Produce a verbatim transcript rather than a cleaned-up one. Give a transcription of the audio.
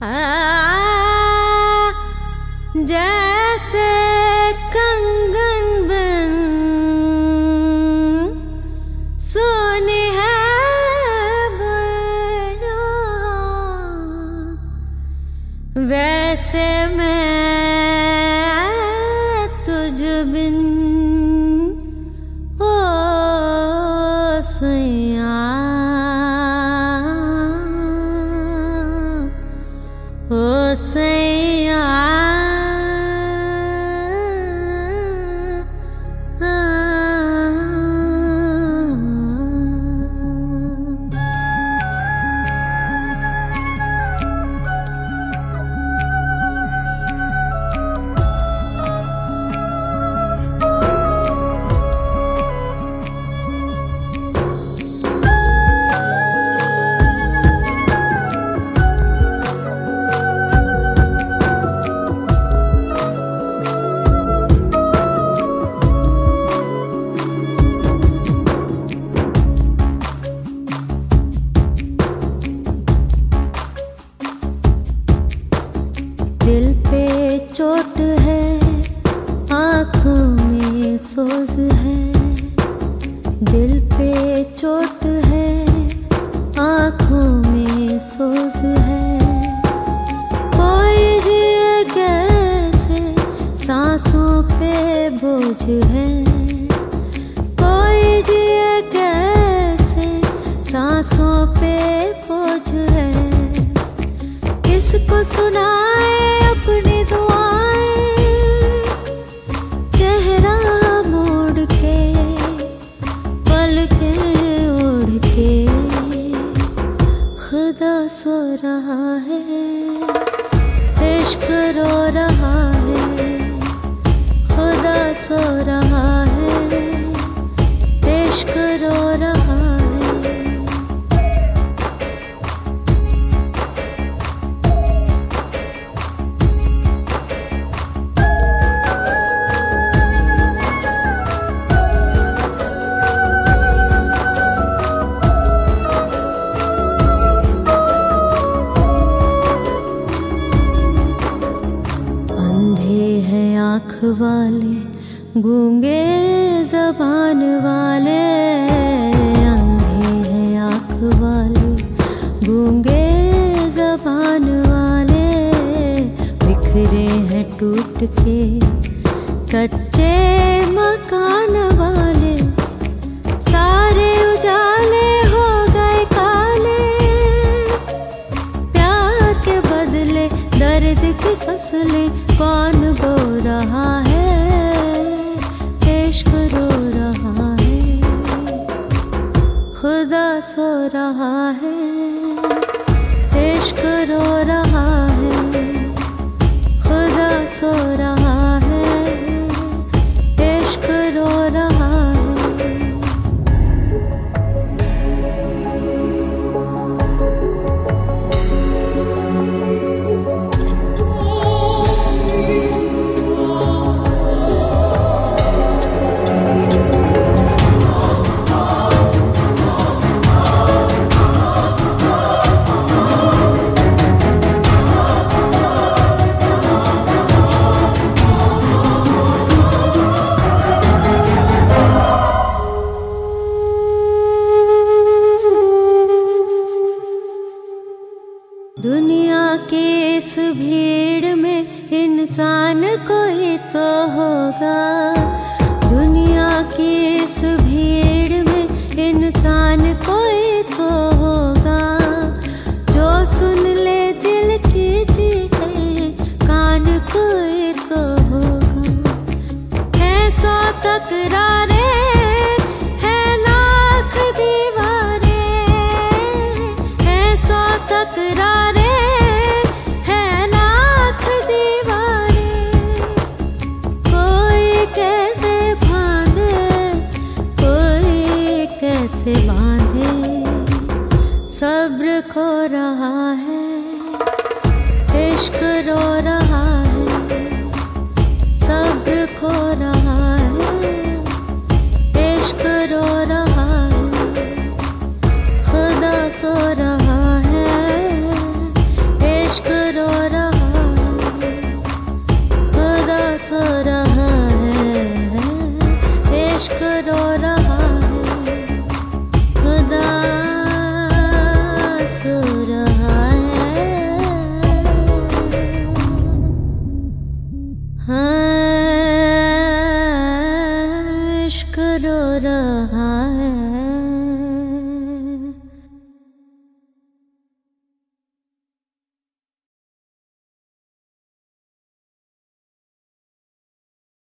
जैसे कंगन बन सोने है बना, वैसे मैं तुझ बिन ओ सैया ओ सैया दिल पे चोट है, आँखों में सोज है। दिल पे चोट है, आँखों में सोज है। कोई जिए कैसे, सांसों पे बोझ है। कोई जिए कैसे, सांसों पे बोझ है। किसको सुनाए अपनी दुआएं, चेहरा मोड़ के पलकें ओढ़ के। खुदा सो रहा है, इश्क रो रहा है। खुदा सो रहा है, इश्क रो रहा है। आँख वाले, गूंगे ज़बान वाले। अंधे हैं आँख वाले, गूंगे ज़बान वाले। बिखरे हैं टूट के कच्चे मकान वाले। सारे उजाले हो गए काले, प्यार के बदले दर्द की फसलें कौन बो रहा है। इश्क रो रहा है, खुदा सो रहा है। इश्क रो रहा है, खुदा सो रहा है। इश्क रो रहा है। दुनिया की इस भीड़ में इंसान कोई तो होगा। दुनिया की इस भीड़ में इंसान कोई तो होगा। जो सुन ले दिल की चीखें, कान कोई तो होगा। है सौ तकरारें, है लाख दीवारें। है सौ तकरारें, से बांधे। सब्र खो रहा है, इश्क रो रहा है। सब्र खो रहा है, इश्क रो रहा है। खुदा सो रहा है, इश्क रो रहा